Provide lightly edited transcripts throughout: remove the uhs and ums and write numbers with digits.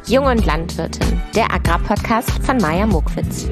Jung und Landwirtin, der Agrarpodcast von Maja Mokwitz.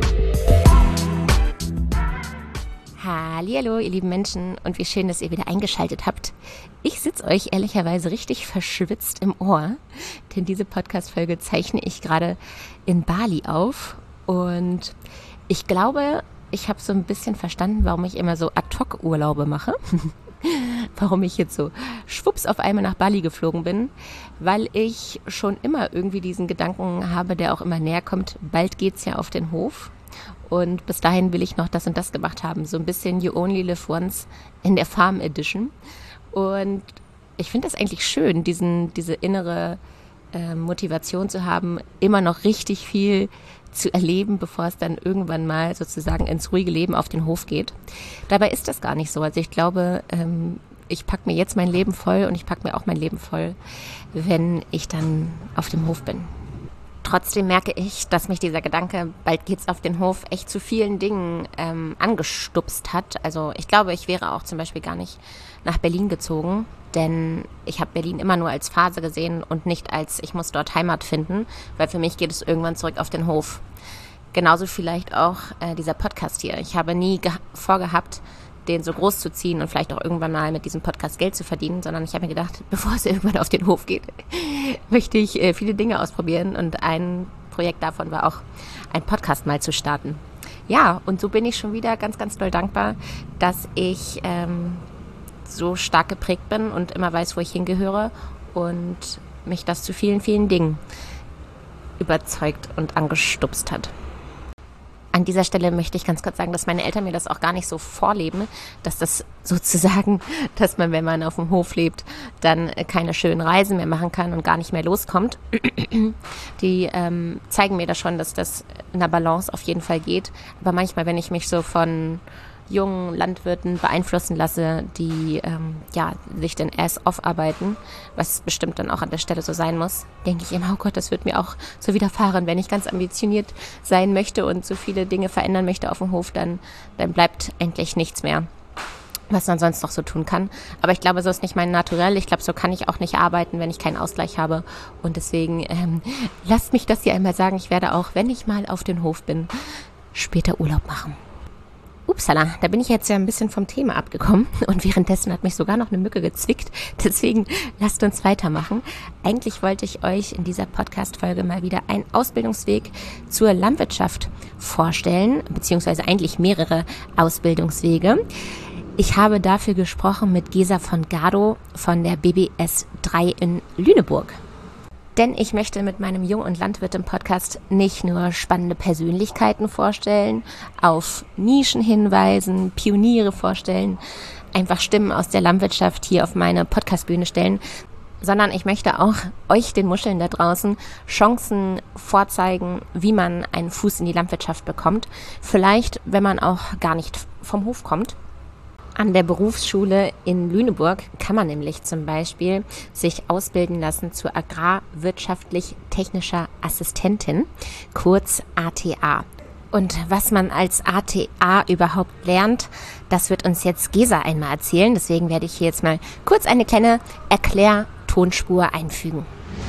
Hallihallo, ihr lieben Menschen, und wie schön, dass ihr wieder eingeschaltet habt. Ich sitze euch ehrlicherweise richtig verschwitzt im Ohr, denn diese Podcast-Folge zeichne ich gerade in Bali auf. Und ich glaube, ich habe so ein bisschen verstanden, warum ich immer so Ad-Hoc-Urlaube mache. Warum ich jetzt so schwupps auf einmal nach Bali geflogen bin, weil ich schon immer irgendwie diesen Gedanken habe, der auch immer näher kommt, bald geht's ja auf den Hof und bis dahin will ich noch das und das gemacht haben, so ein bisschen You Only Live Once in der Farm Edition. Und ich finde das eigentlich schön, diese innere Motivation zu haben, immer noch richtig viel zu erleben, bevor es dann irgendwann mal sozusagen ins ruhige Leben auf den Hof geht. Dabei ist das gar nicht so. Also ich glaube, ich packe mir jetzt mein Leben voll und ich packe mir auch mein Leben voll, wenn ich dann auf dem Hof bin. Trotzdem merke ich, dass mich dieser Gedanke, bald geht's auf den Hof, echt zu vielen Dingen angestupst hat. Also ich glaube, ich wäre auch zum Beispiel gar nicht nach Berlin gezogen, denn ich habe Berlin immer nur als Phase gesehen und nicht als, ich muss dort Heimat finden, weil für mich geht es irgendwann zurück auf den Hof. Genauso vielleicht auch dieser Podcast hier. Ich habe nie vorgehabt, den so groß zu ziehen und vielleicht auch irgendwann mal mit diesem Podcast Geld zu verdienen, sondern ich habe mir gedacht, bevor es irgendwann auf den Hof geht, möchte ich viele Dinge ausprobieren, und ein Projekt davon war auch, ein Podcast mal zu starten. Ja, und so bin ich schon wieder ganz, ganz doll dankbar, dass ich so stark geprägt bin und immer weiß, wo ich hingehöre und mich das zu vielen, vielen Dingen überzeugt und angestupst hat. An dieser Stelle möchte ich ganz kurz sagen, dass meine Eltern mir das auch gar nicht so vorleben, dass das sozusagen, dass man, wenn man auf dem Hof lebt, dann keine schönen Reisen mehr machen kann und gar nicht mehr loskommt. Die zeigen mir da schon, dass das in der Balance auf jeden Fall geht. Aber manchmal, wenn ich mich so von jungen Landwirten beeinflussen lasse, die sich den Ass off arbeiten, was bestimmt dann auch an der Stelle so sein muss, denke ich immer, oh Gott, das wird mir auch so widerfahren. Wenn ich ganz ambitioniert sein möchte und so viele Dinge verändern möchte auf dem Hof, dann bleibt endlich nichts mehr, was man sonst noch so tun kann. Aber ich glaube, so ist nicht mein Naturell. Ich glaube, so kann ich auch nicht arbeiten, wenn ich keinen Ausgleich habe. Und deswegen lasst mich das hier einmal sagen. Ich werde auch, wenn ich mal auf den Hof bin, später Urlaub machen. Upsala, da bin ich jetzt ja ein bisschen vom Thema abgekommen und währenddessen hat mich sogar noch eine Mücke gezwickt. Deswegen lasst uns weitermachen. Eigentlich wollte ich euch in dieser Podcast-Folge mal wieder einen Ausbildungsweg zur Landwirtschaft vorstellen, beziehungsweise eigentlich mehrere Ausbildungswege. Ich habe dafür gesprochen mit Gesa von Gado von der BBS 3 in Lüneburg. Denn ich möchte mit meinem Jung- und Landwirtin-Podcast nicht nur spannende Persönlichkeiten vorstellen, auf Nischen hinweisen, Pioniere vorstellen, einfach Stimmen aus der Landwirtschaft hier auf meine Podcastbühne stellen, sondern ich möchte auch euch, den Muscheln da draußen, Chancen vorzeigen, wie man einen Fuß in die Landwirtschaft bekommt. Vielleicht, wenn man auch gar nicht vom Hof kommt. An der Berufsschule in Lüneburg kann man nämlich zum Beispiel sich ausbilden lassen zur agrarwirtschaftlich-technischer Assistentin, kurz ATA. Und was man als ATA überhaupt lernt, das wird uns jetzt Gesa einmal erzählen. Deswegen werde ich hier jetzt mal kurz eine kleine Erklärtonspur einfügen.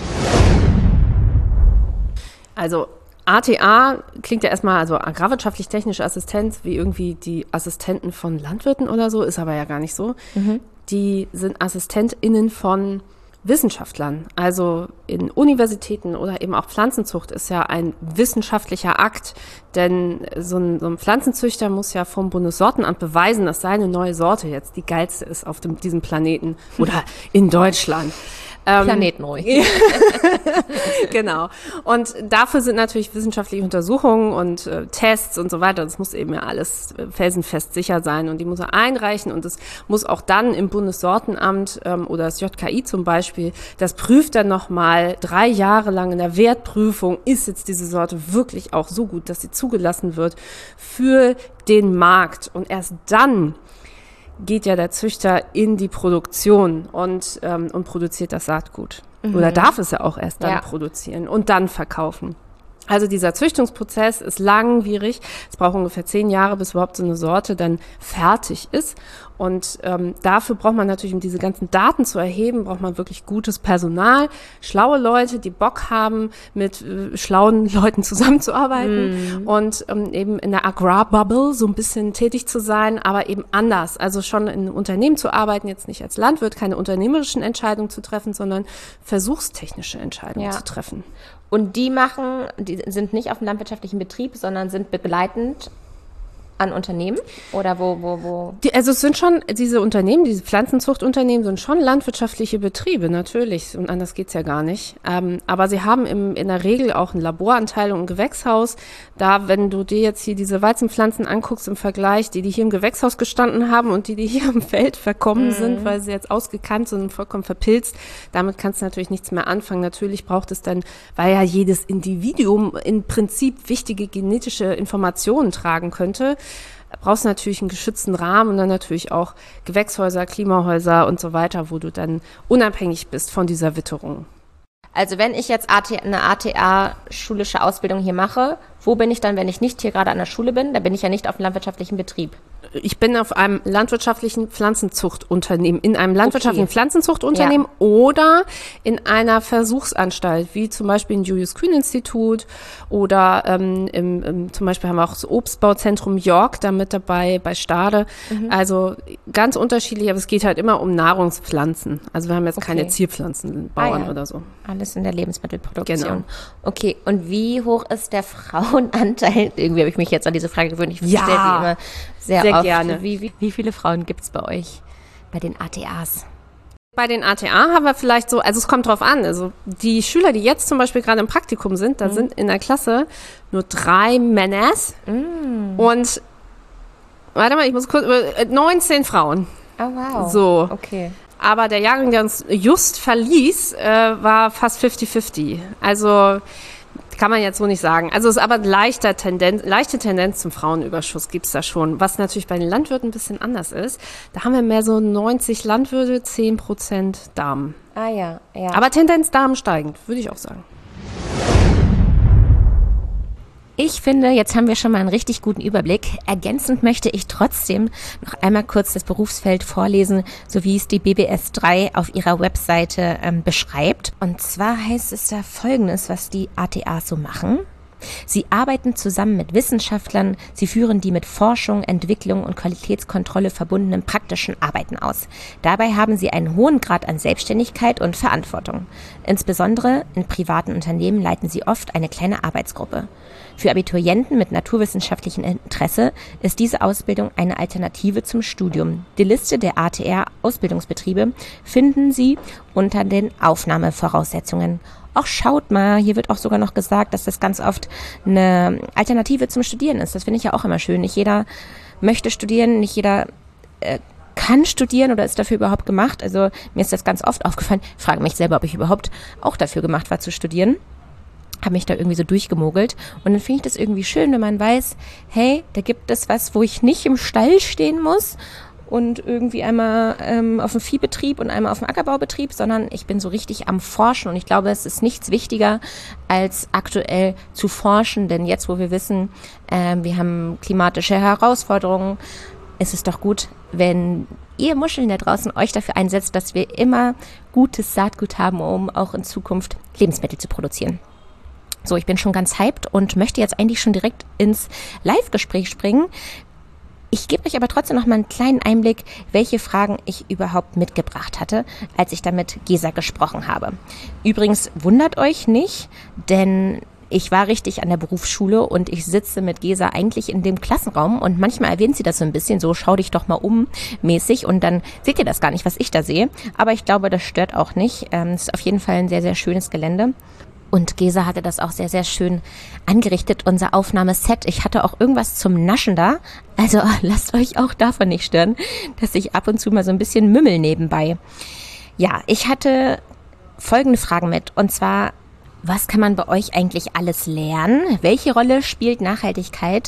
Also ATA klingt ja erstmal, also agrarwirtschaftlich-technische Assistenz, wie irgendwie die Assistenten von Landwirten oder so, ist aber ja gar nicht so. Die sind AssistentInnen von Wissenschaftlern. Also in Universitäten oder eben auch Pflanzenzucht ist ja ein wissenschaftlicher Akt, denn so ein Pflanzenzüchter muss ja vom Bundessortenamt beweisen, dass seine neue Sorte jetzt die geilste ist auf diesem Planeten oder in Deutschland. Planet neu. Genau. Und dafür sind natürlich wissenschaftliche Untersuchungen und Tests und so weiter. Das muss eben ja alles felsenfest sicher sein. Und die muss er einreichen. Und es muss auch dann im Bundessortenamt oder das JKI zum Beispiel, das prüft dann nochmal 3 Jahre lang in der Wertprüfung, ist jetzt diese Sorte wirklich auch so gut, dass sie zugelassen wird für den Markt. Und erst dann geht ja der Züchter in die Produktion und produziert das Saatgut. Oder darf es ja auch erst dann produzieren und dann verkaufen. Also dieser Züchtungsprozess ist langwierig. Es braucht ungefähr 10 Jahre, bis überhaupt so eine Sorte dann fertig ist. Und dafür braucht man natürlich, um diese ganzen Daten zu erheben, braucht man wirklich gutes Personal, schlaue Leute, die Bock haben, mit schlauen Leuten zusammenzuarbeiten und eben in der Agrarbubble so ein bisschen tätig zu sein, aber eben anders. Also schon in einem Unternehmen zu arbeiten, jetzt nicht als Landwirt, keine unternehmerischen Entscheidungen zu treffen, sondern versuchstechnische Entscheidungen zu treffen. Und die sind nicht auf dem landwirtschaftlichen Betrieb, sondern sind begleitend an Unternehmen? Oder wo? Also es sind schon diese Unternehmen, diese Pflanzenzuchtunternehmen sind schon landwirtschaftliche Betriebe, natürlich. Und anders geht's ja gar nicht. Aber sie haben in der Regel auch einen Laboranteil und ein Gewächshaus. Da, wenn du dir jetzt hier diese Weizenpflanzen anguckst im Vergleich, die hier im Gewächshaus gestanden haben und die hier im Feld verkommen sind, weil sie jetzt ausgekannt sind und vollkommen verpilzt, damit kannst du natürlich nichts mehr anfangen. Natürlich braucht es dann, weil ja jedes Individuum im Prinzip wichtige genetische Informationen tragen könnte, brauchst du natürlich einen geschützten Rahmen und dann natürlich auch Gewächshäuser, Klimahäuser und so weiter, wo du dann unabhängig bist von dieser Witterung. Also wenn ich jetzt eine ATA-schulische Ausbildung hier mache, wo bin ich dann, wenn ich nicht hier gerade an der Schule bin? Da bin ich ja nicht auf einem landwirtschaftlichen Betrieb. Ich bin auf einem landwirtschaftlichen Pflanzenzuchtunternehmen, in einem landwirtschaftlichen Pflanzenzuchtunternehmen oder in einer Versuchsanstalt, wie zum Beispiel im Julius-Kühn-Institut oder zum Beispiel haben wir auch das Obstbauzentrum York da mit dabei, bei Stade. Also ganz unterschiedlich, aber es geht halt immer um Nahrungspflanzen. Also wir haben jetzt keine Zierpflanzenbauern oder so. Alles in der Lebensmittelproduktion. Genau. Okay, und wie hoch ist der Frauenanteil? Irgendwie habe ich mich jetzt an diese Frage gewöhnt. Ich stelle sie immer sehr oft. Gerne. Wie viele Frauen gibt es bei euch, bei den ATAs? Bei den ATA haben wir vielleicht so, also es kommt drauf an, also die Schüler, die jetzt zum Beispiel gerade im Praktikum sind, da sind in der Klasse nur 3 Männer und, warte mal, ich muss kurz, 19 Frauen. Oh wow. So. Okay. Aber der Jahrgang, der uns just verließ, war fast 50-50. Also kann man jetzt so nicht sagen. Also es ist aber leichte Tendenz zum Frauenüberschuss gibt's da schon. Was natürlich bei den Landwirten ein bisschen anders ist. Da haben wir mehr so 90 Landwirte, 10% Damen. Ah ja. Aber Tendenz Damen steigend, würde ich auch sagen. Ich finde, jetzt haben wir schon mal einen richtig guten Überblick. Ergänzend möchte ich trotzdem noch einmal kurz das Berufsfeld vorlesen, so wie es die BBS 3 auf ihrer Webseite beschreibt. Und zwar heißt es da Folgendes, was die ATAs so machen. Sie arbeiten zusammen mit Wissenschaftlern, sie führen die mit Forschung, Entwicklung und Qualitätskontrolle verbundenen praktischen Arbeiten aus. Dabei haben sie einen hohen Grad an Selbstständigkeit und Verantwortung. Insbesondere in privaten Unternehmen leiten sie oft eine kleine Arbeitsgruppe. Für Abiturienten mit naturwissenschaftlichem Interesse ist diese Ausbildung eine Alternative zum Studium. Die Liste der ATR-Ausbildungsbetriebe finden Sie unter den Aufnahmevoraussetzungen. Auch schaut mal, hier wird auch sogar noch gesagt, dass das ganz oft eine Alternative zum Studieren ist. Das finde ich ja auch immer schön. Nicht jeder möchte studieren, nicht jeder kann studieren oder ist dafür überhaupt gemacht. Also mir ist das ganz oft aufgefallen. Ich frage mich selber, ob ich überhaupt auch dafür gemacht war zu studieren. Habe mich da irgendwie so durchgemogelt. Und dann finde ich das irgendwie schön, wenn man weiß, hey, da gibt es was, wo ich nicht im Stall stehen muss und irgendwie einmal auf dem Viehbetrieb und einmal auf dem Ackerbaubetrieb, sondern ich bin so richtig am Forschen. Und ich glaube, es ist nichts wichtiger, als aktuell zu forschen. Denn jetzt, wo wir wissen, wir haben klimatische Herausforderungen, ist es doch gut, wenn ihr Muscheln da draußen euch dafür einsetzt, dass wir immer gutes Saatgut haben, um auch in Zukunft Lebensmittel zu produzieren. So, ich bin schon ganz hyped und möchte jetzt eigentlich schon direkt ins Live-Gespräch springen. Ich gebe euch aber trotzdem noch mal einen kleinen Einblick, welche Fragen ich überhaupt mitgebracht hatte, als ich da mit Gesa gesprochen habe. Übrigens wundert euch nicht, denn ich war richtig an der Berufsschule und ich sitze mit Gesa eigentlich in dem Klassenraum und manchmal erwähnt sie das so ein bisschen so, schau dich doch mal um mäßig und dann seht ihr das gar nicht, was ich da sehe. Aber ich glaube, das stört auch nicht. Es ist auf jeden Fall ein sehr, sehr schönes Gelände. Und Gesa hatte das auch sehr, sehr schön angerichtet, unser Aufnahmeset. Ich hatte auch irgendwas zum Naschen da. Also lasst euch auch davon nicht stören, dass ich ab und zu mal so ein bisschen mümmel nebenbei. Ja, ich hatte folgende Fragen mit. Und zwar, was kann man bei euch eigentlich alles lernen? Welche Rolle spielt Nachhaltigkeit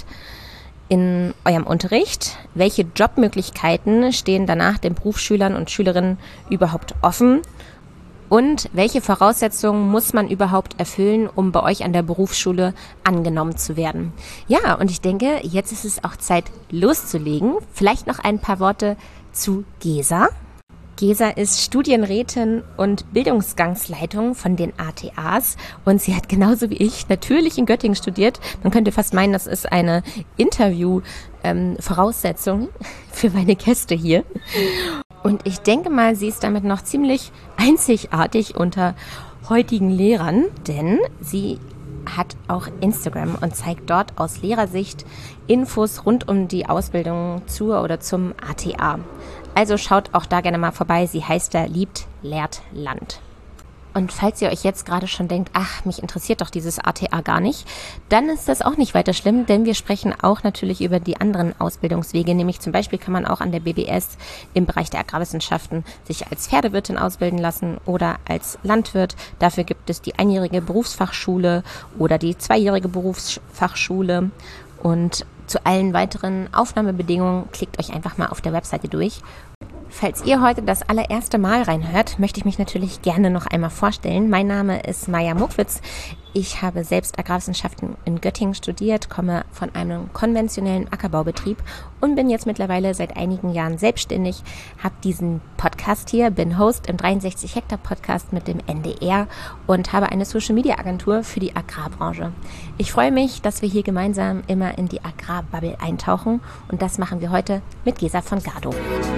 in eurem Unterricht? Welche Jobmöglichkeiten stehen danach den Berufsschülern und Schülerinnen überhaupt offen? Und welche Voraussetzungen muss man überhaupt erfüllen, um bei euch an der Berufsschule angenommen zu werden? Ja, und ich denke, jetzt ist es auch Zeit loszulegen. Vielleicht noch ein paar Worte zu Gesa. Gesa ist Studienrätin und Bildungsgangsleitung von den ATAs und sie hat genauso wie ich natürlich in Göttingen studiert. Man könnte fast meinen, das ist eine Interview-Voraussetzung für meine Gäste hier. Und ich denke mal, sie ist damit noch ziemlich einzigartig unter heutigen Lehrern, denn sie hat auch Instagram und zeigt dort aus Lehrersicht Infos rund um die Ausbildung zur oder zum ATA. Also schaut auch da gerne mal vorbei. Sie heißt da Liebt, Lehrt, Land. Und falls ihr euch jetzt gerade schon denkt, ach, mich interessiert doch dieses ATA gar nicht, dann ist das auch nicht weiter schlimm, denn wir sprechen auch natürlich über die anderen Ausbildungswege. Nämlich zum Beispiel kann man auch an der BBS im Bereich der Agrarwissenschaften sich als Pferdewirtin ausbilden lassen oder als Landwirt. Dafür gibt es die einjährige Berufsfachschule oder die zweijährige Berufsfachschule. Und zu allen weiteren Aufnahmebedingungen klickt euch einfach mal auf der Webseite durch. Falls ihr heute das allererste Mal reinhört, möchte ich mich natürlich gerne noch einmal vorstellen. Mein Name ist Maja Muckwitz. Ich habe selbst Agrarwissenschaften in Göttingen studiert, komme von einem konventionellen Ackerbaubetrieb und bin jetzt mittlerweile seit einigen Jahren selbstständig, habe diesen Podcast hier, bin Host im 63 Hektar Podcast mit dem NDR und habe eine Social-Media-Agentur für die Agrarbranche. Ich freue mich, dass wir hier gemeinsam immer in die Agrarbubble eintauchen und das machen wir heute mit Gesa von Gardow.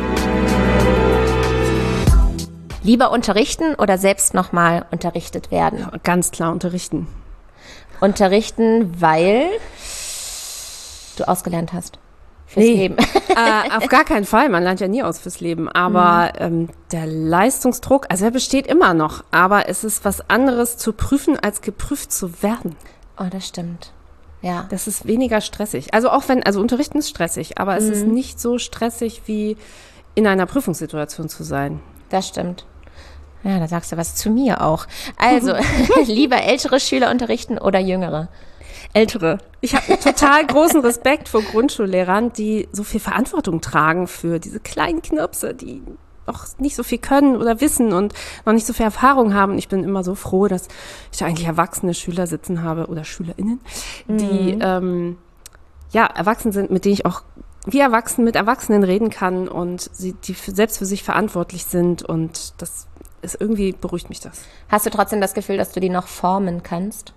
Lieber unterrichten oder selbst nochmal unterrichtet werden? Ganz klar unterrichten. Unterrichten, weil du ausgelernt hast fürs Leben. Auf gar keinen Fall. Man lernt ja nie aus fürs Leben. Aber der Leistungsdruck, also er besteht immer noch. Aber es ist was anderes zu prüfen, als geprüft zu werden. Oh, das stimmt. Ja. Das ist weniger stressig. Also Unterrichten ist stressig, aber es ist nicht so stressig, wie in einer Prüfungssituation zu sein. Das stimmt. Ja, da sagst du was zu mir auch. Also, lieber ältere Schüler unterrichten oder jüngere? Ältere. Ich habe total großen Respekt vor Grundschullehrern, die so viel Verantwortung tragen für diese kleinen Knirpse, die noch nicht so viel können oder wissen und noch nicht so viel Erfahrung haben. Ich bin immer so froh, dass ich eigentlich erwachsene Schüler sitzen habe oder SchülerInnen, die erwachsen sind, mit denen ich auch wie Erwachsenen mit Erwachsenen reden kann und die selbst für sich verantwortlich sind und das ist irgendwie beruhigt mich das. Hast du trotzdem das Gefühl, dass du die noch formen kannst?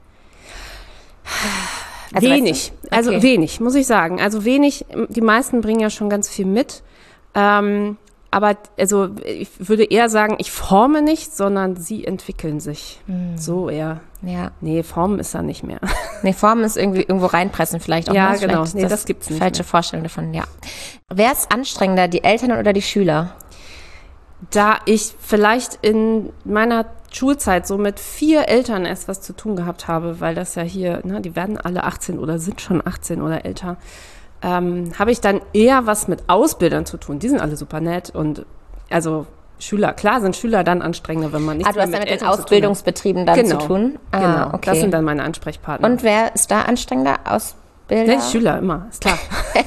Also wenig. Weißt du? Also wenig, muss ich sagen. Also wenig, die meisten bringen ja schon ganz viel mit. Aber also ich würde eher sagen, ich forme nicht, sondern sie entwickeln sich. So eher. Ja. Nee, formen ist da nicht mehr. Nee, formen ist irgendwie irgendwo reinpressen vielleicht auch. Ja, ne? genau. Vielleicht Nee, das gibt's nicht falsche mehr. Vorstellung davon, ja. Wer ist anstrengender, die Eltern oder die Schüler? Da ich vielleicht in meiner Schulzeit so mit 4 Eltern erst was zu tun gehabt habe, weil das ja hier, die werden alle 18 oder sind schon 18 oder älter, habe ich dann eher was mit Ausbildern zu tun. Die sind alle super nett und also Schüler, klar sind Schüler dann anstrengender, wenn man nicht du hast dann mit den Ausbildungsbetrieben dann zu tun? Genau, okay. Das sind dann meine Ansprechpartner. Und wer ist da anstrengender? Ausbilder? Ja, Schüler immer, ist klar.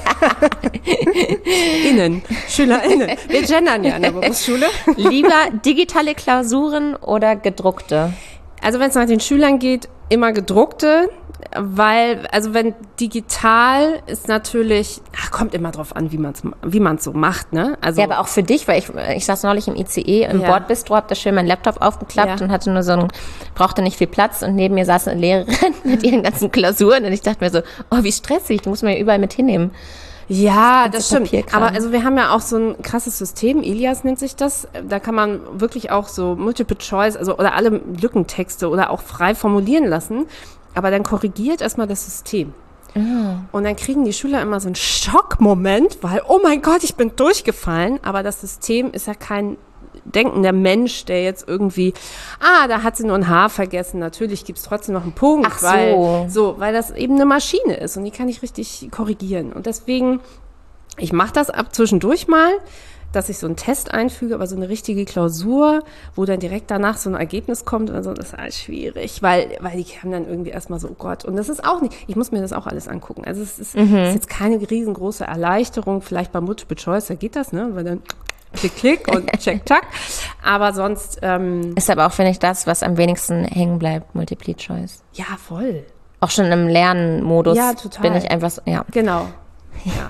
SchülerInnen. Wir gendern ja in der Berufsschule. Lieber digitale Klausuren oder gedruckte? Also wenn es nach den Schülern geht, immer gedruckte, weil, also wenn digital ist natürlich, kommt immer drauf an, wie man's so macht, ne? Also, ja, aber auch für dich, weil ich saß neulich im ICE, im Bordbistro, hab da schön meinen Laptop aufgeklappt und hatte nur brauchte nicht viel Platz und neben mir saß eine Lehrerin mit ihren ganzen Klausuren und ich dachte mir so, oh, wie stressig, die muss man ja überall mit hinnehmen. Ja, das stimmt. Papierkram. Aber also wir haben ja auch so ein krasses System, Elias nennt sich das. Da kann man wirklich auch so Multiple Choice, also oder alle Lückentexte oder auch frei formulieren lassen. Aber dann korrigiert erstmal das System. Und dann kriegen die Schüler immer so einen Schockmoment, weil, oh mein Gott, ich bin durchgefallen. Aber das System ist ja kein denkender Mensch, der jetzt irgendwie, da hat sie nur ein Haar vergessen. Natürlich gibt's trotzdem noch einen Punkt. Ach so. Weil das eben eine Maschine ist und die kann ich richtig korrigieren. Und deswegen, ich mache das ab zwischendurch mal, dass ich so einen Test einfüge, aber so eine richtige Klausur, wo dann direkt danach so ein Ergebnis kommt und so, das ist alles schwierig, weil die haben dann irgendwie erstmal so, oh Gott, und das ist auch nicht, ich muss mir das auch alles angucken. Also es ist jetzt keine riesengroße Erleichterung, vielleicht bei Multiple Choice, da geht das, ne, weil dann Klick, Klick und Check, Tack. Aber sonst... ist aber auch, finde ich, das, was am wenigsten hängen bleibt, Multiple Choice. ja, voll. Auch schon im Lernmodus Ja, total. bin ich einfach so, ja. Genau. Ja.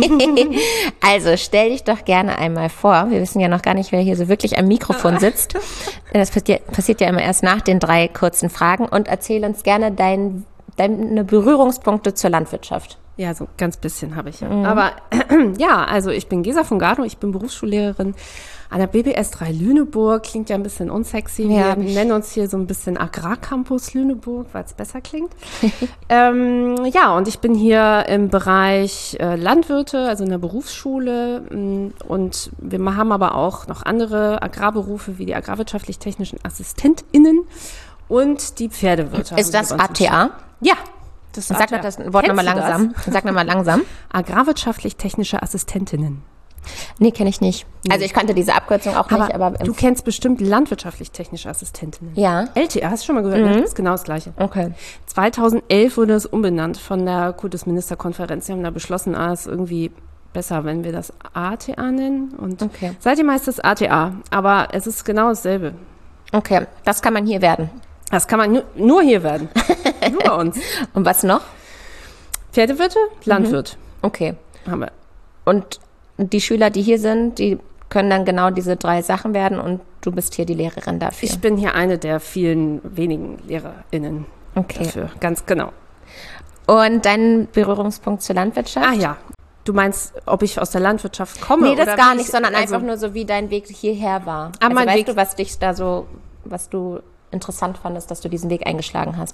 Also stell dich doch gerne einmal vor. Wir wissen ja noch gar nicht, wer hier so wirklich am Mikrofon sitzt. Das passiert ja immer erst nach den 3 kurzen Fragen. Und erzähl uns gerne deine Berührungspunkte zur Landwirtschaft. Ja, so ganz bisschen habe ich ja. Aber ja, also ich bin Gesa von Gado, ich bin Berufsschullehrerin an der BBS 3 Lüneburg. Klingt ja ein bisschen unsexy. Ja. Wir nennen uns hier so ein bisschen Agrarcampus Lüneburg, weil es besser klingt. Ja, und ich bin hier im Bereich Landwirte, also in der Berufsschule. Und wir haben aber auch noch andere Agrarberufe wie die agrarwirtschaftlich-technischen AssistentInnen und die Pferdewirte. Ist das ATA? Ja. Das Sag noch das Wort nochmal langsam. Sag nochmal langsam. Agrarwirtschaftlich-technische Assistentinnen. Nee, kenne ich nicht. Also ich kannte diese Abkürzung auch nicht, aber du kennst bestimmt landwirtschaftlich-technische Assistentinnen. Ja. LTA, hast du schon mal gehört? Ne? Das ist genau das Gleiche. Okay. 2011 wurde es umbenannt von der Kultusministerkonferenz. Sie haben da beschlossen, es ist irgendwie besser, wenn wir das ATA nennen. Und Okay. seitdem heißt es ATA, aber es ist genau dasselbe. Okay, das kann man hier werden. Das kann man nur hier werden. Nur bei uns. Und was noch? Pferdewirte, Landwirt. Okay. Haben wir. Und die Schüler, die hier sind, die können dann genau diese 3 Sachen werden und du bist hier die Lehrerin dafür. Ich bin hier eine der vielen wenigen LehrerInnen dafür. Ganz genau. Und dein Berührungspunkt zur Landwirtschaft? Ah ja. Du meinst, ob ich aus der Landwirtschaft komme? Nee, das oder gar wie nicht, ich- sondern also, einfach nur so, wie dein Weg hierher war. Ah, Also mein weißt Weg- du, was dich da so, was du interessant fandest, dass du diesen Weg eingeschlagen hast?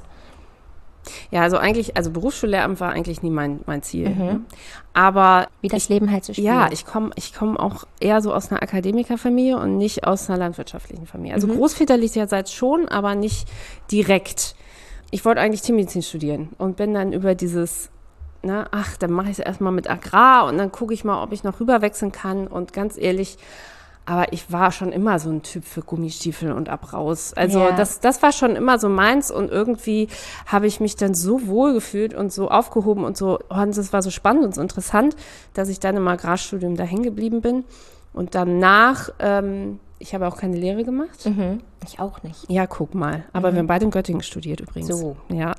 Ja, also Berufsschullehramt war eigentlich nie mein Ziel. Ne? Aber Wie das Leben halt so spielt. ja, ich komm auch eher so aus einer Akademikerfamilie und nicht aus einer landwirtschaftlichen Familie. Also großväterlicherseits schon, aber nicht direkt. Ich wollte eigentlich Tiermedizin studieren und bin dann über dieses, dann mache ich es erstmal mit Agrar und dann gucke ich mal, ob ich noch rüberwechseln kann. Und ganz ehrlich, aber ich war schon immer so ein Typ für Gummistiefel und ab raus. Also Ja. das war schon immer so meins und irgendwie habe ich mich dann so wohl gefühlt und so aufgehoben und so, das war so spannend und so interessant, dass ich dann im Agrarstudium da hängen geblieben bin. Und danach, ich habe auch keine Lehre gemacht. Ich auch nicht. Ja, guck mal. Aber wir haben beide in Göttingen studiert übrigens. So. Ja.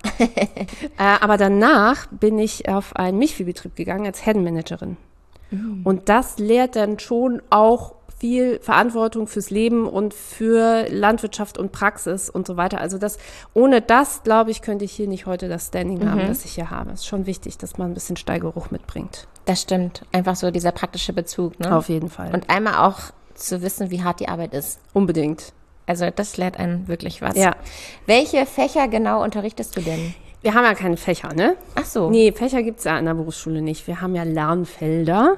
Aber danach bin ich auf einen Milchviehbetrieb gegangen als Herdenmanagerin. Und das lehrt dann schon auch viel Verantwortung fürs Leben und für Landwirtschaft und Praxis und so weiter. Also ohne das, glaube ich, könnte ich hier nicht heute das Standing haben, das ich hier habe. Es ist schon wichtig, dass man ein bisschen Stallgeruch mitbringt. Das stimmt. Einfach so dieser praktische Bezug, ne? Auf jeden Fall. Und einmal auch zu wissen, wie hart die Arbeit ist. Unbedingt. Also das lehrt einen wirklich was. Ja. Welche Fächer genau unterrichtest du denn? Wir haben ja keine Fächer, ne? Ach so. Nee, Fächer gibt es ja in der Berufsschule nicht. Wir haben ja Lernfelder.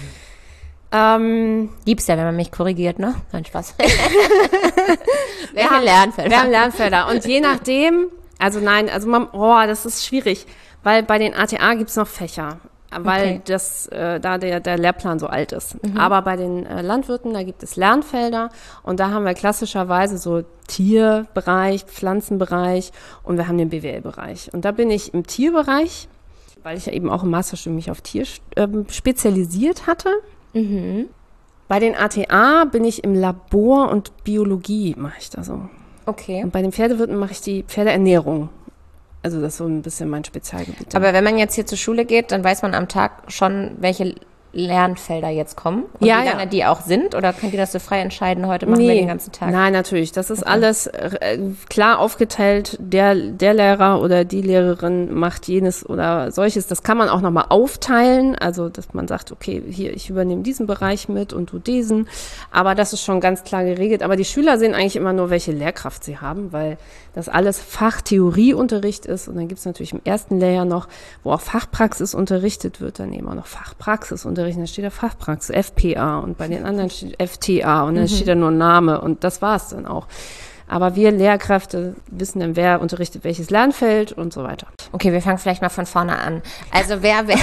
Gibt's ja, wenn man mich korrigiert, ne? Nein, Spaß. Welche Lernfelder? Wir haben Lernfelder. Und je nachdem, das ist schwierig, weil bei den ATA gibt es noch Fächer, weil Okay. da der Lehrplan so alt ist. Aber bei den Landwirten, da gibt es Lernfelder und da haben wir klassischerweise so Tierbereich, Pflanzenbereich und wir haben den BWL-Bereich. Und da bin ich im Tierbereich, weil ich ja eben auch im Masterstudium mich auf Tier spezialisiert hatte. Bei den ATA bin ich im Labor und Biologie mache ich da so. Okay. Und bei den Pferdewirten mache ich die Pferdeernährung. Also das ist so ein bisschen mein Spezialgebiet. Aber wenn man jetzt hier zur Schule geht, dann weiß man am Tag schon, welche Lernfelder jetzt kommen und Ja, wie lange ja. die auch sind? Oder könnt ihr das so frei entscheiden, heute machen wir den ganzen Tag? Nein, natürlich. Das ist alles klar aufgeteilt. Der Lehrer oder die Lehrerin macht jenes oder solches. Das kann man auch nochmal aufteilen. Also, dass man sagt, okay, hier, ich übernehme diesen Bereich mit und du diesen. Aber das ist schon ganz klar geregelt. Aber die Schüler sehen eigentlich immer nur, welche Lehrkraft sie haben, weil das alles Fachtheorieunterricht ist. Und dann gibt es natürlich im ersten Lehrjahr noch, wo auch Fachpraxis unterrichtet wird, dann eben auch noch Fachpraxisunterricht. Dann steht da Fachpraxis, FPA und bei den anderen steht FTA und dann steht da nur Name und das war es dann auch. Aber wir Lehrkräfte wissen dann, wer unterrichtet welches Lernfeld und so weiter. Okay, wir fangen vielleicht mal von vorne an. Also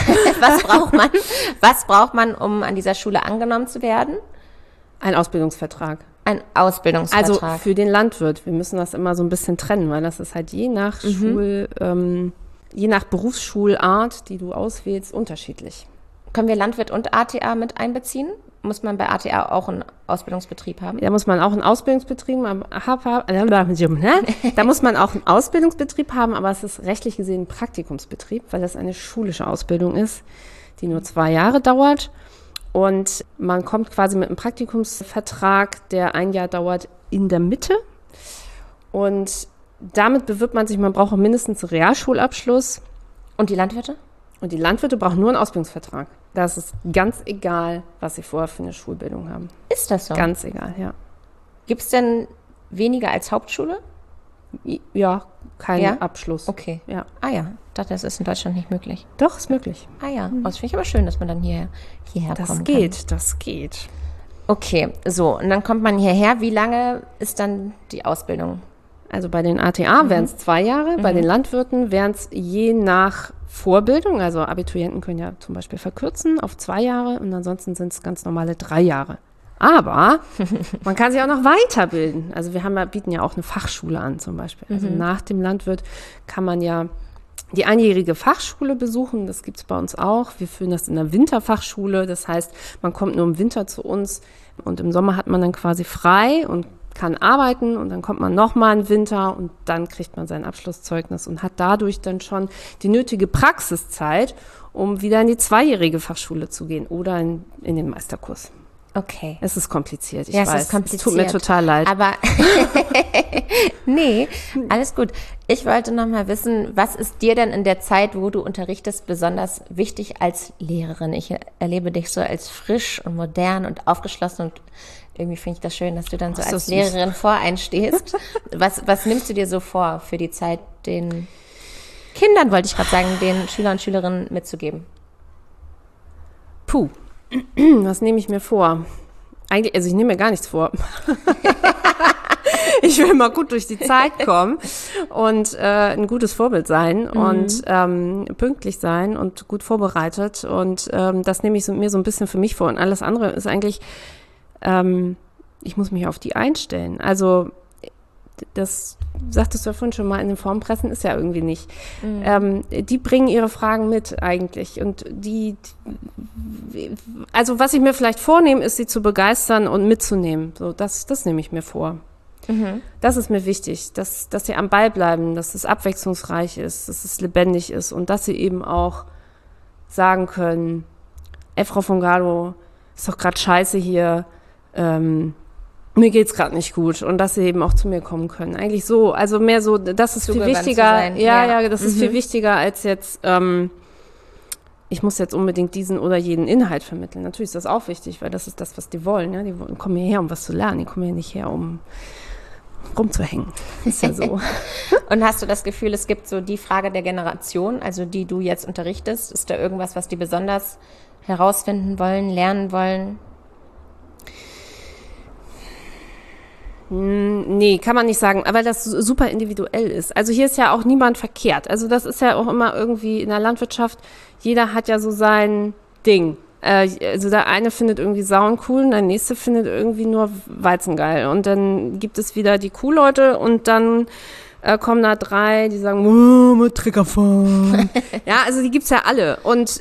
was braucht man, um an dieser Schule angenommen zu werden? Ein Ausbildungsvertrag. Ein Ausbildungsvertrag. Also für den Landwirt. Wir müssen das immer so ein bisschen trennen, weil das ist halt je nach je nach Berufsschulart, die du auswählst, unterschiedlich. Können wir Landwirt und ATA mit einbeziehen? muss man bei ATA auch einen Ausbildungsbetrieb haben? Da muss man auch einen Ausbildungsbetrieb haben. Da muss man auch einen Ausbildungsbetrieb haben, aber es ist rechtlich gesehen ein Praktikumsbetrieb, weil das eine schulische Ausbildung ist, die nur 2 Jahre dauert. Und man kommt quasi mit einem Praktikumsvertrag, der 1 Jahr dauert, in der Mitte. Und damit bewirbt man sich, man braucht auch mindestens einen Realschulabschluss. Und die Landwirte? Und die Landwirte brauchen nur einen Ausbildungsvertrag. Das ist ganz egal, was sie vorher für eine Schulbildung haben. Ist das so? Ganz egal, ja. Gibt es denn weniger als Hauptschule? Ja, kein Abschluss. Okay. Ja. Ah ja, ich dachte, das ist in Deutschland nicht möglich. Doch, ist möglich. Ah ja, das finde ich aber schön, dass man dann hierher kommen kann. Das geht. Okay, so, und dann kommt man hierher. Wie lange ist dann die Ausbildung? Also bei den ATA wären es 2 Jahre, bei den Landwirten wären es je nach Vorbildung, also Abiturienten können ja zum Beispiel verkürzen auf 2 Jahre und ansonsten sind es ganz normale 3 Jahre. Aber man kann sich auch noch weiterbilden. Also bieten ja auch eine Fachschule an zum Beispiel. Also nach dem Landwirt kann man ja die einjährige Fachschule besuchen. Das gibt es bei uns auch. Wir führen das in der Winterfachschule. Das heißt, man kommt nur im Winter zu uns und im Sommer hat man dann quasi frei und kann arbeiten und dann kommt man nochmal im Winter und dann kriegt man sein Abschlusszeugnis und hat dadurch dann schon die nötige Praxiszeit, um wieder in die 2-jährige Fachschule zu gehen oder in den Meisterkurs. Okay. Es ist kompliziert, ich weiß. Es ist kompliziert. Es tut mir total leid. Aber nee, alles gut. Ich wollte noch mal wissen, was ist dir denn in der Zeit, wo du unterrichtest, besonders wichtig als Lehrerin? Ich erlebe dich so als frisch und modern und aufgeschlossen und irgendwie finde ich das schön, dass du dann so als Lehrerin vor einstehst. Was nimmst du dir so vor für die Zeit, den Kindern, wollte ich gerade sagen, den Schülern und Schülerinnen mitzugeben? Puh. Was nehme ich mir vor? Eigentlich, also ich nehme mir gar nichts vor. Ich will mal gut durch die Zeit kommen und ein gutes Vorbild sein und pünktlich sein und gut vorbereitet. Und das nehme ich mir so ein bisschen für mich vor. Und alles andere ist eigentlich, ich muss mich auf die einstellen. Also das sagtest du ja vorhin schon mal, in den Formpressen ist ja irgendwie nicht. Die bringen ihre Fragen mit eigentlich und also was ich mir vielleicht vornehme, ist, sie zu begeistern und mitzunehmen. So, das nehme ich mir vor. Das ist mir wichtig, dass sie am Ball bleiben, dass es abwechslungsreich ist, dass es lebendig ist und dass sie eben auch sagen können, Frau von Galo, ist doch gerade scheiße hier, mir geht's gerade nicht gut und dass sie eben auch zu mir kommen können. Eigentlich so, also mehr so, das ist viel wichtiger. Ja, das ist viel wichtiger als jetzt, ich muss jetzt unbedingt diesen oder jeden Inhalt vermitteln. Natürlich ist das auch wichtig, weil das ist das, was die wollen. Ja? Die kommen hierher, um was zu lernen. Die kommen hier nicht her, um rumzuhängen. Ist ja so. Und hast du das Gefühl, es gibt so die Frage der Generation, also die du jetzt unterrichtest? Ist da irgendwas, was die besonders herausfinden wollen, lernen wollen? Nee, kann man nicht sagen, aber das super individuell ist. Also hier ist ja auch niemand verkehrt. Also das ist ja auch immer irgendwie in der Landwirtschaft, jeder hat ja so sein Ding. Also der eine findet irgendwie Sauen cool und der nächste findet irgendwie nur Weizen geil. Und dann gibt es wieder die Kuhleute und dann kommen da 3, die sagen, mit Trecker fahren. Ja, also die gibt's ja alle. Und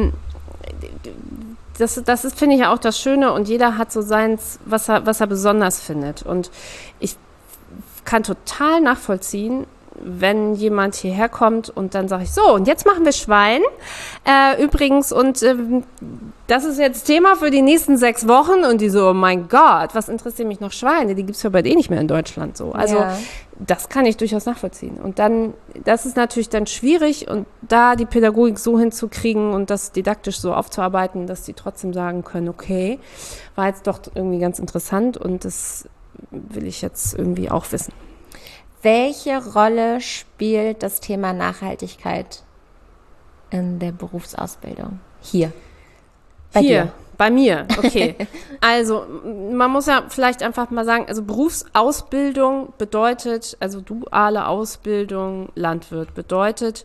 das ist, finde ich, ja auch das Schöne und jeder hat so seins, was er besonders findet. Und ich kann total nachvollziehen, wenn jemand hierher kommt und dann sage ich, so, und jetzt machen wir Schwein. Übrigens, und das ist jetzt Thema für die nächsten 6 Wochen. Und die so, oh mein Gott, was interessiert mich noch Schweine? Die gibt's ja bald eh nicht mehr in Deutschland so. Also das kann ich durchaus nachvollziehen. Und dann, das ist natürlich dann schwierig und da die Pädagogik so hinzukriegen und das didaktisch so aufzuarbeiten, dass die trotzdem sagen können, okay, war jetzt doch irgendwie ganz interessant und das will ich jetzt irgendwie auch wissen. Welche Rolle spielt das Thema Nachhaltigkeit in der Berufsausbildung? Hier. Bei mir, okay. Also man muss ja vielleicht einfach mal sagen, also Berufsausbildung bedeutet, also duale Ausbildung Landwirt bedeutet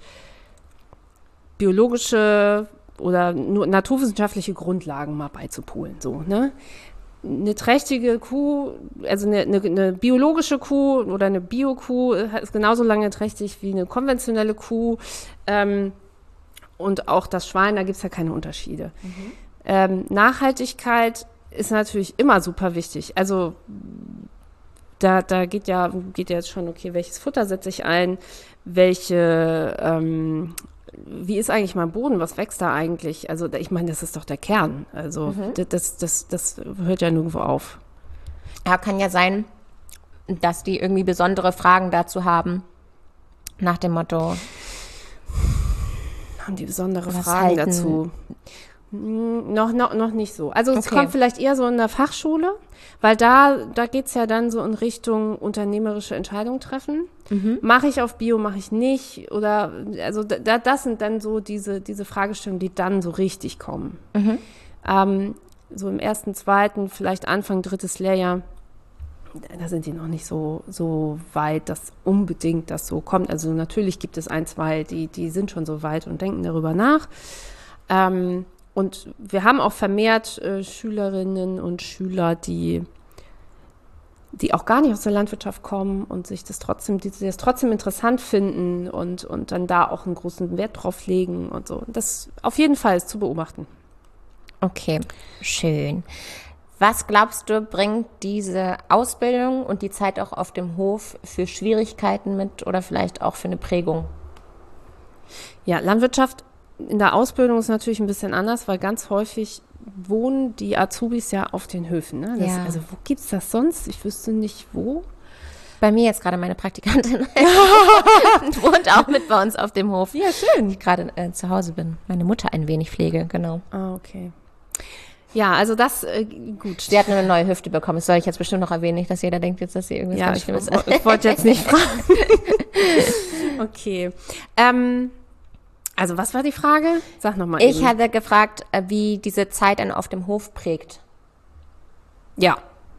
biologische oder nur naturwissenschaftliche Grundlagen mal beizupolen, so, ne? Eine trächtige Kuh, also eine biologische Kuh oder eine Bio-Kuh ist genauso lange trächtig wie eine konventionelle Kuh. Und auch das Schwein, da gibt es ja keine Unterschiede. Nachhaltigkeit ist natürlich immer super wichtig. Also da geht ja jetzt schon, okay, welches Futter setze ich ein, wie ist eigentlich mein Boden, was wächst da eigentlich? Also ich meine, das ist doch der Kern. Also das hört ja nirgendwo auf. Ja, kann ja sein, dass die irgendwie besondere Fragen dazu haben, nach dem Motto. Haben die besondere Was Fragen halten? dazu? Noch nicht so. Also es kommt vielleicht eher so in der Fachschule, weil da geht es ja dann so in Richtung unternehmerische Entscheidungen treffen. Mache ich auf Bio, mache ich nicht? Oder also das sind dann so diese Fragestellungen, die dann so richtig kommen. So im 1., 2., vielleicht Anfang 3. Lehrjahr, da sind die noch nicht so weit, dass unbedingt das so kommt. Also natürlich gibt es 1, 2, die sind schon so weit und denken darüber nach. Und wir haben auch vermehrt Schülerinnen und Schüler, die auch gar nicht aus der Landwirtschaft kommen und die das trotzdem interessant finden und dann da auch einen großen Wert drauf legen und so. Das auf jeden Fall ist zu beobachten. Okay, schön. Was glaubst du, bringt diese Ausbildung und die Zeit auch auf dem Hof für Schwierigkeiten mit oder vielleicht auch für eine Prägung? Ja, Landwirtschaft in der Ausbildung ist natürlich ein bisschen anders, weil ganz häufig wohnen die Azubis ja auf den Höfen. Ne? Ja. Also wo gibt es das sonst? Ich wüsste nicht wo. Bei mir jetzt gerade meine Praktikantin wohnt auch mit bei uns auf dem Hof. Ja, schön. Ich gerade zu Hause bin. Meine Mutter ein wenig pflege, genau. Ah, okay. Ja, also das, gut. Sie hat eine neue Hüfte bekommen. Das soll ich jetzt bestimmt noch erwähnen, nicht, dass jeder denkt jetzt, dass sie irgendwas Ja, ganz ich Schlimmes wollte jetzt nicht fragen. Okay. Also was war die Frage? Sag nochmal eben. Ich hatte gefragt, wie diese Zeit einen auf dem Hof prägt. Ja.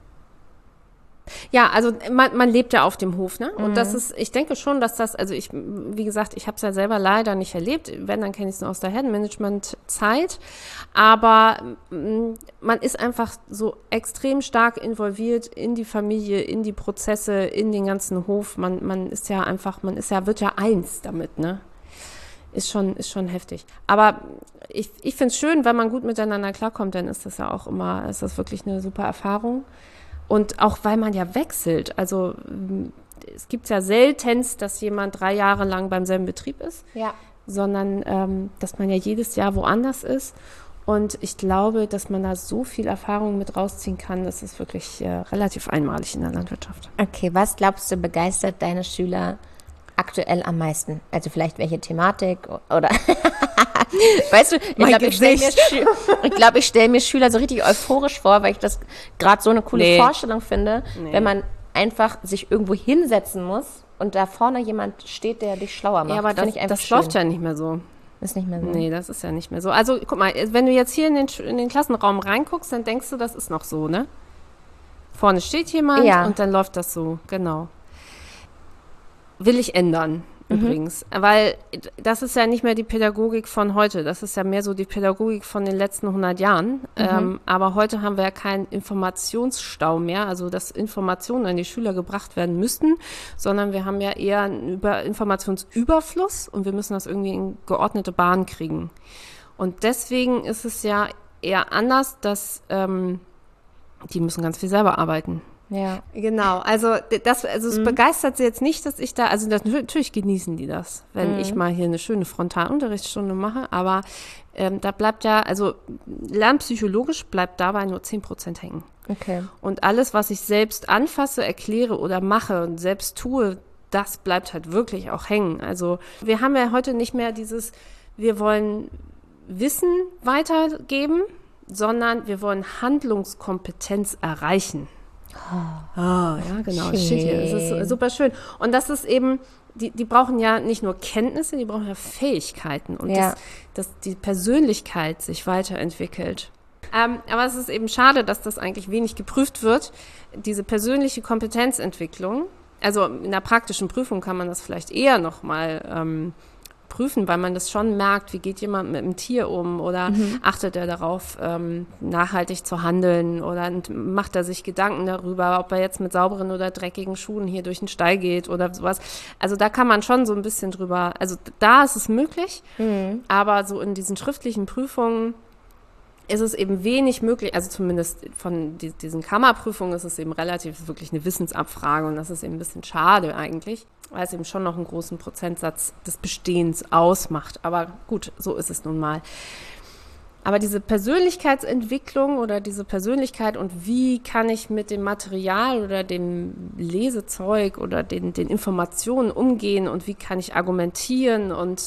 Ja, also man lebt ja auf dem Hof, ne? Und das ist, ich denke schon, dass das, also wie gesagt, ich habe es ja selber leider nicht erlebt. Wenn, dann kenne ich es nur aus der Herdenmanagement-Zeit. Aber man ist einfach so extrem stark involviert in die Familie, in die Prozesse, in den ganzen Hof. Man wird ja eins damit, ne? Ist schon heftig. Aber ich finde es schön, wenn man gut miteinander klarkommt, dann ist das wirklich eine super Erfahrung. Und auch weil man ja wechselt. Also es gibt ja seltenst, dass jemand 3 Jahre lang beim selben Betrieb ist, sondern dass man ja jedes Jahr woanders ist. Und ich glaube, dass man da so viel Erfahrung mit rausziehen kann, das ist wirklich relativ einmalig in der Landwirtschaft. Okay, was glaubst du, begeistert deine Schüler aktuell am meisten? Also vielleicht welche Thematik oder weißt du, ich stelle mir Schüler so richtig euphorisch vor, weil ich das gerade so eine coole Vorstellung finde, wenn man einfach sich irgendwo hinsetzen muss und da vorne jemand steht, der dich schlauer macht. Ja, aber das läuft ja nicht mehr so. Ist nicht mehr so. Nee, das ist ja nicht mehr so. Also guck mal, wenn du jetzt hier in den Klassenraum reinguckst, dann denkst du, das ist noch so, ne? Vorne steht jemand und dann läuft das so, genau. Will ich ändern, übrigens. Weil das ist ja nicht mehr die Pädagogik von heute. Das ist ja mehr so die Pädagogik von den letzten 100 Jahren. Aber heute haben wir ja keinen Informationsstau mehr, also dass Informationen an die Schüler gebracht werden müssten, sondern wir haben ja eher einen Informationsüberfluss und wir müssen das irgendwie in geordnete Bahnen kriegen. Und deswegen ist es ja eher anders, dass die müssen ganz viel selber arbeiten. Ja. Genau, also es begeistert sie jetzt nicht, dass ich da, also natürlich genießen die das, wenn ich mal hier eine schöne Frontalunterrichtsstunde mache, aber da bleibt ja, also lernpsychologisch bleibt dabei nur 10% hängen. Okay. Und alles, was ich selbst anfasse, erkläre oder mache und selbst tue, das bleibt halt wirklich auch hängen. Also wir haben ja heute nicht mehr wir wollen Wissen weitergeben, sondern wir wollen Handlungskompetenz erreichen. Ja, genau. Das steht hier. Das ist super schön. Und das ist eben, die brauchen ja nicht nur Kenntnisse, die brauchen ja Fähigkeiten und dass die Persönlichkeit sich weiterentwickelt. Aber es ist eben schade, dass das eigentlich wenig geprüft wird, diese persönliche Kompetenzentwicklung. Also in der praktischen Prüfung kann man das vielleicht eher noch mal prüfen, weil man das schon merkt, wie geht jemand mit einem Tier um oder achtet er darauf, nachhaltig zu handeln oder macht er sich Gedanken darüber, ob er jetzt mit sauberen oder dreckigen Schuhen hier durch den Stall geht oder sowas. Also da kann man schon so ein bisschen drüber, also da ist es möglich, aber so in diesen schriftlichen Prüfungen, ist es eben wenig möglich, also zumindest von diesen Kammerprüfungen ist es eben relativ wirklich eine Wissensabfrage und das ist eben ein bisschen schade eigentlich, weil es eben schon noch einen großen Prozentsatz des Bestehens ausmacht. Aber gut, so ist es nun mal. Aber diese Persönlichkeitsentwicklung oder diese Persönlichkeit und wie kann ich mit dem Material oder dem Lesezeug oder den Informationen umgehen und wie kann ich argumentieren und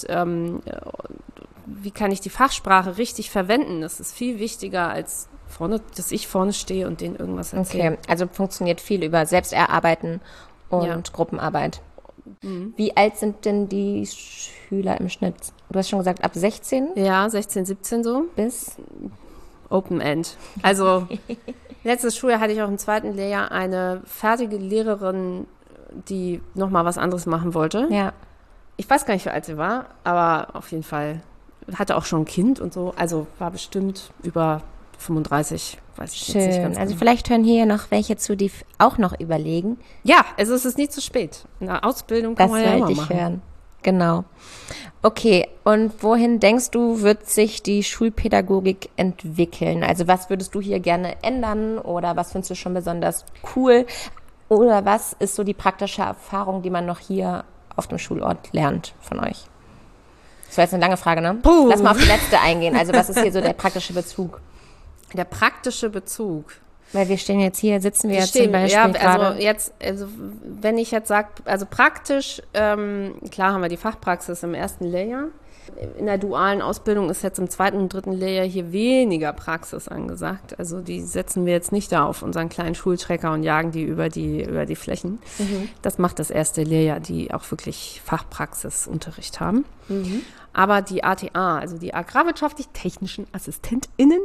wie kann ich die Fachsprache richtig verwenden, das ist viel wichtiger als dass ich vorne stehe und denen irgendwas erzähle. Okay, also funktioniert viel über Selbsterarbeiten und Gruppenarbeit. Wie alt sind denn die Schüler im Schnitt? Du hast schon gesagt, ab 16? Ja, 16, 17 so. Bis? Open End. Also letztes Schuljahr hatte ich auch im zweiten Lehrjahr eine fertige Lehrerin, die nochmal was anderes machen wollte. Ja. Ich weiß gar nicht, wie alt sie war, aber auf jeden Fall hatte auch schon ein Kind und so. Also war bestimmt über 35, weiß ich jetzt nicht ganz genau. Also vielleicht hören hier noch welche zu, die auch noch überlegen. Ja, also es ist nie zu spät. Eine Ausbildung kann man ja immer machen. Das wollte ich hören. Genau. Okay, und wohin denkst du, wird sich die Schulpädagogik entwickeln? Also was würdest du hier gerne ändern oder was findest du schon besonders cool? Oder was ist so die praktische Erfahrung, die man noch hier auf dem Schulort lernt von euch? Das war jetzt eine lange Frage, ne? Puh. Lass mal auf die letzte eingehen. Also was ist hier so der praktische Bezug? Der praktische Bezug. Weil wir stehen jetzt hier, sitzen wir jetzt zum Beispiel gerade. Also wenn ich jetzt sage, also praktisch, klar haben wir die Fachpraxis im ersten Lehrjahr. In der dualen Ausbildung ist jetzt im zweiten und dritten Lehrjahr hier weniger Praxis angesagt. Also die setzen wir jetzt nicht da auf unseren kleinen Schultrecker und jagen die über die Flächen. Mhm. Das macht das erste Lehrjahr, die auch wirklich Fachpraxisunterricht haben. Mhm. Aber die ATA, also die agrarwirtschaftlich-technischen AssistentInnen,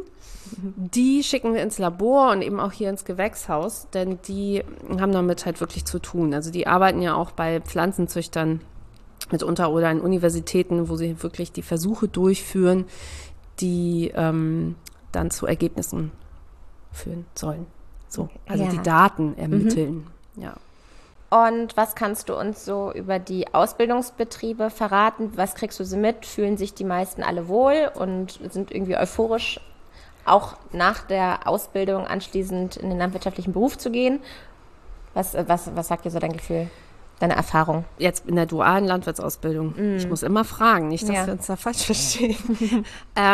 die schicken wir ins Labor und eben auch hier ins Gewächshaus, denn die haben damit halt wirklich zu tun. Also die arbeiten ja auch bei Pflanzenzüchtern mitunter oder in Universitäten, wo sie wirklich die Versuche durchführen, die dann zu Ergebnissen führen sollen. So, also die Daten ermitteln. Ja. Und was kannst du uns so über die Ausbildungsbetriebe verraten? Was kriegst du so mit? Fühlen sich die meisten alle wohl und sind irgendwie euphorisch, auch nach der Ausbildung anschließend in den landwirtschaftlichen Beruf zu gehen? Was sagt dir so dein Gefühl, deine Erfahrung? Jetzt in der dualen Landwirtsausbildung. Ich muss immer fragen, nicht, dass wir uns da falsch verstehen.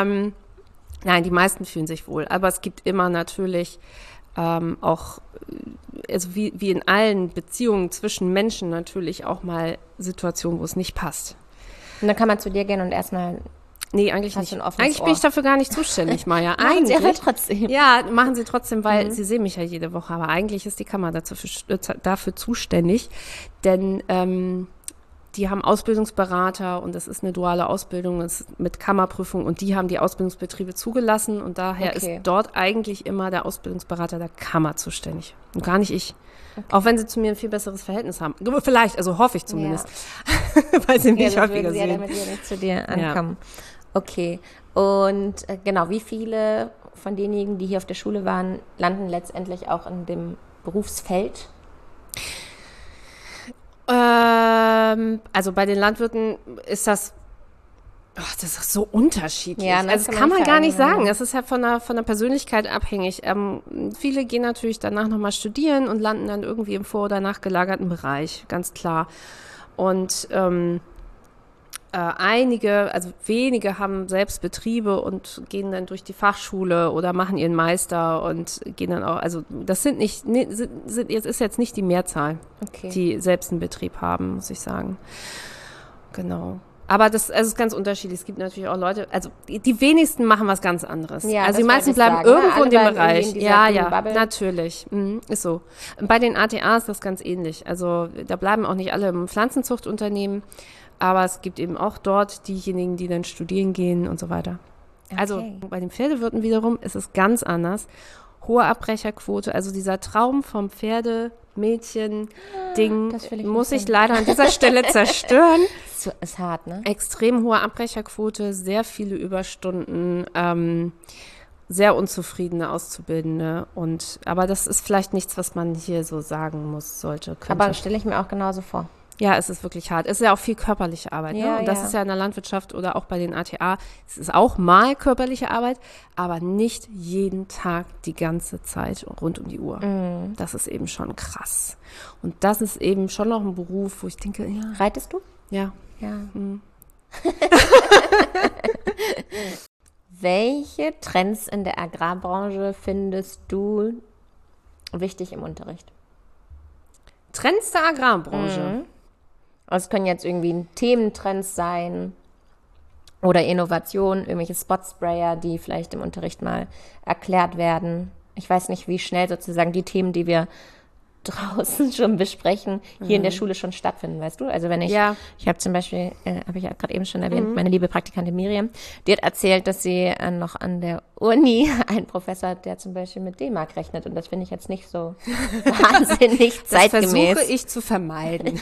Nein, die meisten fühlen sich wohl. Aber es gibt immer natürlich auch, also wie in allen Beziehungen zwischen Menschen natürlich auch mal Situationen, wo es nicht passt. Und dann kann man zu dir gehen und erstmal... Nee, eigentlich nicht. Eigentlich bin ich dafür gar nicht zuständig, Maja. Machen Sie aber trotzdem. Ja, machen Sie trotzdem, weil Sie sehen mich ja jede Woche. Aber eigentlich ist die Kammer dafür zuständig, denn die haben Ausbildungsberater und das ist eine duale Ausbildung, das ist mit Kammerprüfung und die haben die Ausbildungsbetriebe zugelassen und daher ist dort eigentlich immer der Ausbildungsberater der Kammer zuständig und gar nicht ich. Okay. Auch wenn sie zu mir ein viel besseres Verhältnis haben. Vielleicht, also hoffe ich zumindest, weil sie mich häufiger sehen. Damit wir nicht zu dir ankommen. Ja. Okay, und genau, wie viele von denjenigen, die hier auf der Schule waren, landen letztendlich auch in dem Berufsfeld? Also bei den Landwirten ist das ist so unterschiedlich. Ja, also das kann man gar nicht sagen. Das ist ja von der Persönlichkeit abhängig. Viele gehen natürlich danach nochmal studieren und landen dann irgendwie im vor- oder nachgelagerten Bereich, ganz klar. Und wenige haben selbst Betriebe und gehen dann durch die Fachschule oder machen ihren Meister und gehen dann auch, also das ist jetzt nicht die Mehrzahl, die selbst einen Betrieb haben, muss ich sagen. Genau. Aber das ist ganz unterschiedlich. Es gibt natürlich auch Leute, also die wenigsten machen was ganz anderes. Ja, also die meisten bleiben irgendwo in dem Bereich. Ja, natürlich. Ist so. Bei den ATA ist das ganz ähnlich. Also da bleiben auch nicht alle im Pflanzenzuchtunternehmen. Aber es gibt eben auch dort diejenigen, die dann studieren gehen und so weiter. Okay. Also bei den Pferdewirten wiederum ist es ganz anders. Hohe Abbrecherquote, also dieser Traum vom Pferdemädchen-Ding muss ich leider an dieser Stelle zerstören. Ist hart, ne? Extrem hohe Abbrecherquote, sehr viele Überstunden, sehr unzufriedene Auszubildende. Aber das ist vielleicht nichts, was man hier so sagen muss, könnte. Aber stelle ich mir auch genauso vor. Ja, es ist wirklich hart. Es ist ja auch viel körperliche Arbeit. Ja, ne? Und das ja. ist ja in der Landwirtschaft oder auch bei den ATA. Es ist auch mal körperliche Arbeit, aber nicht jeden Tag die ganze Zeit rund um die Uhr. Das ist eben schon krass. Und das ist eben schon noch ein Beruf, wo ich denke, ja. Reitest du? Ja. Ja. Welche Trends in der Agrarbranche findest du wichtig im Unterricht? Trends der Agrarbranche. Es können jetzt irgendwie Thementrends sein oder Innovationen, irgendwelche Spotsprayer, die vielleicht im Unterricht mal erklärt werden. Ich weiß nicht, wie schnell sozusagen die Themen, die wir draußen schon besprechen, hier in der Schule schon stattfinden, weißt du? Also wenn ich habe zum Beispiel, habe ich ja gerade eben schon erwähnt, meine liebe Praktikantin Miriam, die hat erzählt, dass sie noch an der Uni einen Professor hat, der zum Beispiel mit D-Mark rechnet und das finde ich jetzt nicht so wahnsinnig zeitgemäß. Das versuche ich zu vermeiden.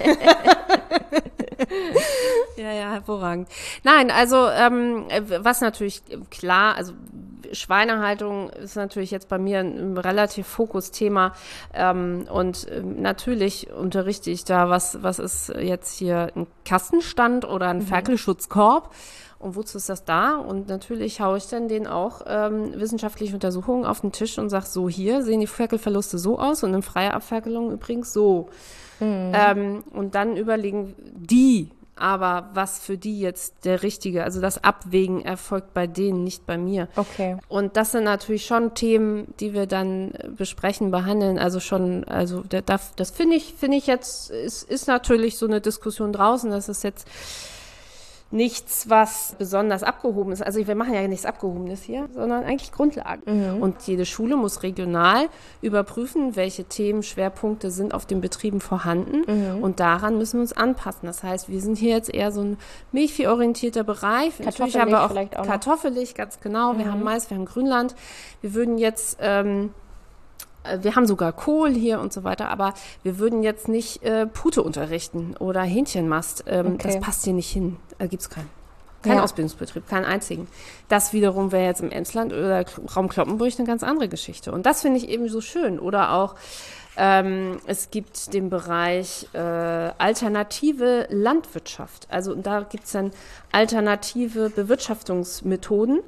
Ja, hervorragend. Nein, also was natürlich klar, also Schweinehaltung ist natürlich jetzt bei mir ein relativ Fokusthema und natürlich unterrichte ich da, was ist jetzt hier ein Kastenstand oder ein Ferkelschutzkorb und wozu ist das da? Und natürlich haue ich dann denen auch wissenschaftliche Untersuchungen auf den Tisch und sage, so hier sehen die Ferkelverluste so aus und in freier Abferkelung übrigens so. Und dann überlegen die, aber was für die jetzt der richtige, also das Abwägen erfolgt bei denen, nicht bei mir. Okay. Und das sind natürlich schon Themen, die wir dann besprechen, behandeln. Also schon, also das finde ich jetzt, ist natürlich so eine Diskussion draußen, das ist jetzt nichts, was besonders abgehoben ist. Also wir machen ja nichts Abgehobenes hier, sondern eigentlich Grundlagen. Und jede Schule muss regional überprüfen, welche Themen, Schwerpunkte sind auf den Betrieben vorhanden. Und daran müssen wir uns anpassen. Das heißt, wir sind hier jetzt eher so ein milchviehorientierter Bereich. Natürlich haben wir auch Kartoffelig, ganz genau. Wir haben Mais, wir haben Grünland. Wir würden jetzt wir haben sogar Kohl hier und so weiter, aber wir würden jetzt nicht Pute unterrichten oder Hähnchenmast. Das passt hier nicht hin. Da gibt es keinen. Kein Ausbildungsbetrieb, keinen einzigen. Das wiederum wäre jetzt im Emsland oder Raum Cloppenburg eine ganz andere Geschichte. Und das finde ich eben so schön. Oder auch, es gibt den Bereich alternative Landwirtschaft. Also da gibt es dann alternative Bewirtschaftungsmethoden.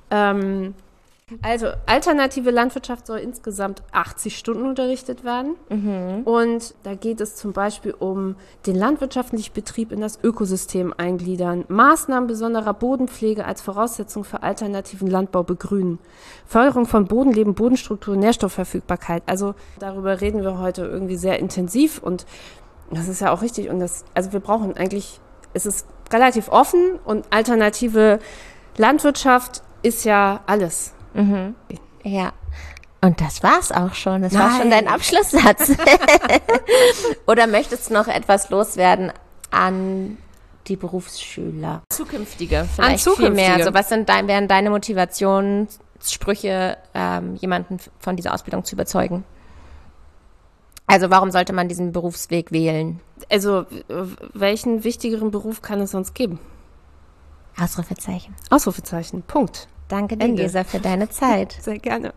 Also alternative Landwirtschaft soll insgesamt 80 Stunden unterrichtet werden. Und da geht es zum Beispiel um den landwirtschaftlichen Betrieb in das Ökosystem eingliedern, Maßnahmen besonderer Bodenpflege als Voraussetzung für alternativen Landbau begrünen, Förderung von Bodenleben, Bodenstruktur, Nährstoffverfügbarkeit. Also darüber reden wir heute irgendwie sehr intensiv und das ist ja auch richtig. Und also wir brauchen eigentlich, es ist relativ offen und alternative Landwirtschaft ist ja alles. Ja, und das war's auch schon. Das war schon dein Abschlusssatz. Oder möchtest du noch etwas loswerden an die Berufsschüler? Zukünftige, vielleicht viel mehr. Also was wären deine Motivationssprüche, jemanden von dieser Ausbildung zu überzeugen? Also warum sollte man diesen Berufsweg wählen? Also welchen wichtigeren Beruf kann es sonst geben? Ausrufezeichen. Ausrufezeichen, Punkt. Danke dir, Gesa, für deine Zeit. Sehr gerne.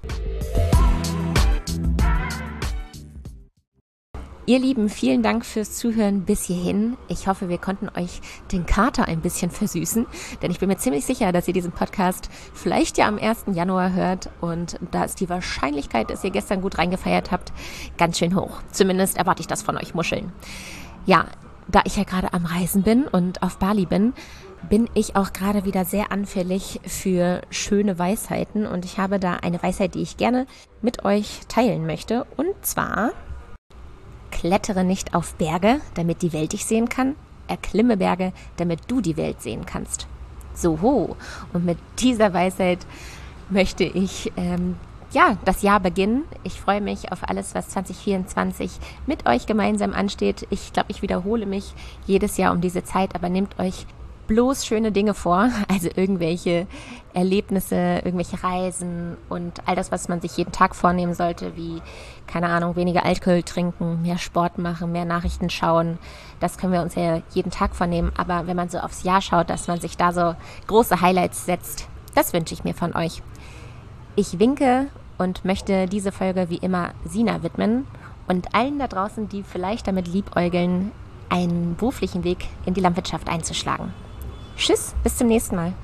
Ihr Lieben, vielen Dank fürs Zuhören bis hierhin. Ich hoffe, wir konnten euch den Kater ein bisschen versüßen, denn ich bin mir ziemlich sicher, dass ihr diesen Podcast vielleicht ja am 1. Januar hört und da ist die Wahrscheinlichkeit, dass ihr gestern gut reingefeiert habt, ganz schön hoch. Zumindest erwarte ich das von euch Muscheln. Ja, da ich ja gerade am Reisen bin und auf Bali bin ich auch gerade wieder sehr anfällig für schöne Weisheiten und ich habe da eine Weisheit, die ich gerne mit euch teilen möchte. Und zwar: Klettere nicht auf Berge, damit die Welt dich sehen kann. Erklimme Berge, damit du die Welt sehen kannst. So, und mit dieser Weisheit möchte ich das Jahr beginnen. Ich freue mich auf alles, was 2024 mit euch gemeinsam ansteht. Ich glaube, ich wiederhole mich jedes Jahr um diese Zeit, aber nehmt euch bloß schöne Dinge vor, also irgendwelche Erlebnisse, irgendwelche Reisen und all das, was man sich jeden Tag vornehmen sollte, wie, keine Ahnung, weniger Alkohol trinken, mehr Sport machen, mehr Nachrichten schauen. Das können wir uns ja jeden Tag vornehmen, aber wenn man so aufs Jahr schaut, dass man sich da so große Highlights setzt, das wünsche ich mir von euch. Ich winke und möchte diese Folge wie immer Sina widmen und allen da draußen, die vielleicht damit liebäugeln, einen beruflichen Weg in die Landwirtschaft einzuschlagen. Tschüss, bis zum nächsten Mal.